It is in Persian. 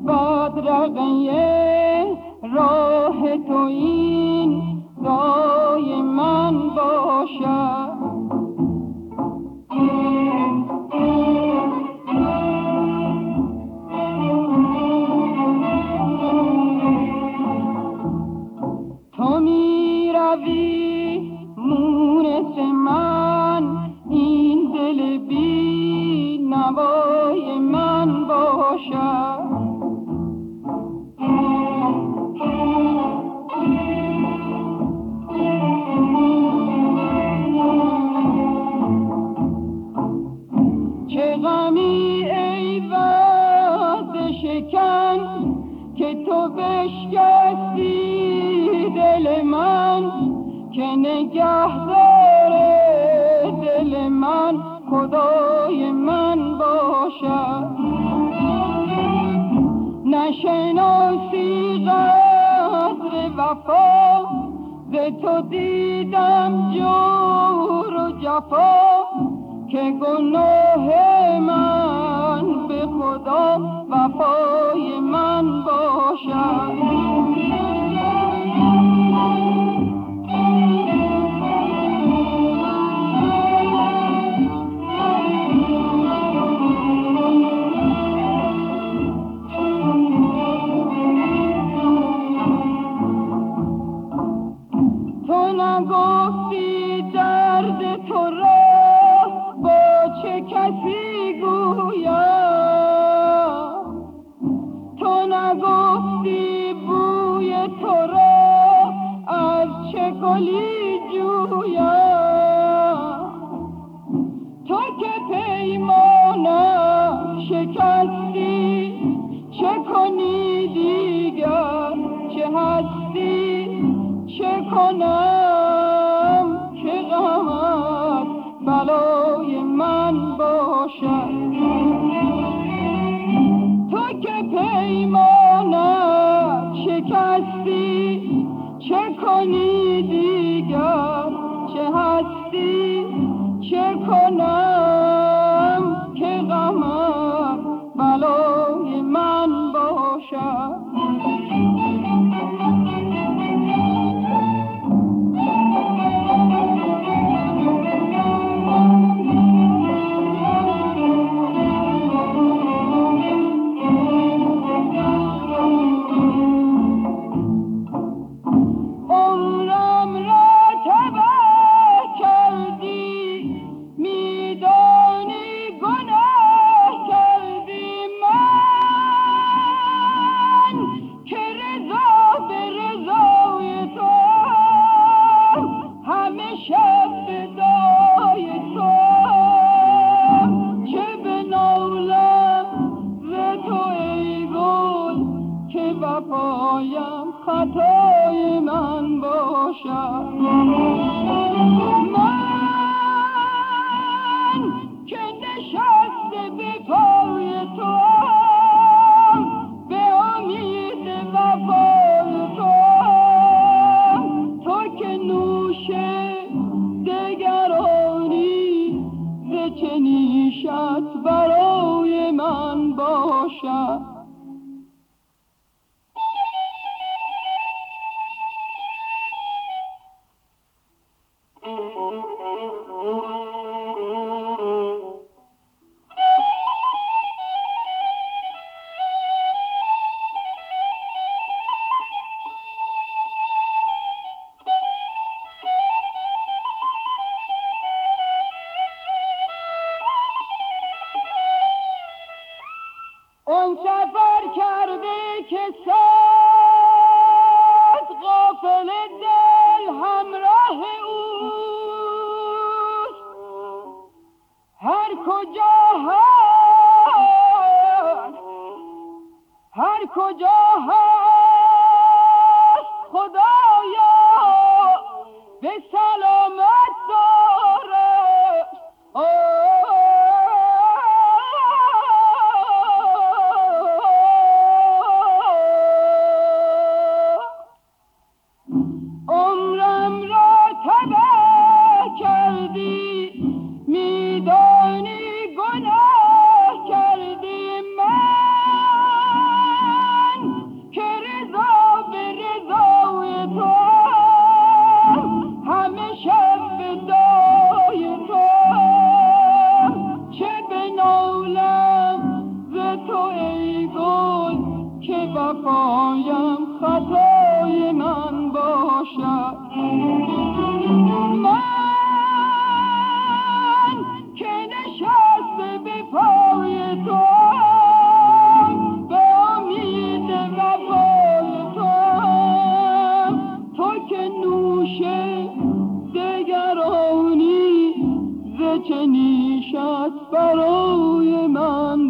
بدرقه راه تو این رای من باشد. تو می روی مونس من، این دل بی نوای من باشد. چه غمی ای وعده شکن که تو بشکستی دل من، که نگهدار دل من خدای من باشد. نشناسی قدر وفا، ز تو دیدم جور و جفا، که گناه من به خدا وفای من باشد. تو نگفتی درد تو را با چه کسی گویم، تو نگفتی بوی تو را از چه گلی جویم. تو که پیمانم شکستی، چه کنی دیگر چه هستی، چه کنم که غمت بلای من باشد. تو که پیمانم شکستی، چه کنی دیگر چه هستی، چه کنم که غمت بلای من باشد. وفایم خطای من باشد. من که نشسته به پای تو، به امید وفای تو، تو که نوش دگرانی ز چه نیشت برای من باشد. اون سفر کرده که صد غافل دل همراه اوست، هر کجا هست، هر کجا هست خدایا به سلامت دارد. عمرم را تباه کردی، میدانی گناه کردی. من که نوش دگرانی ز چه نیشت برای من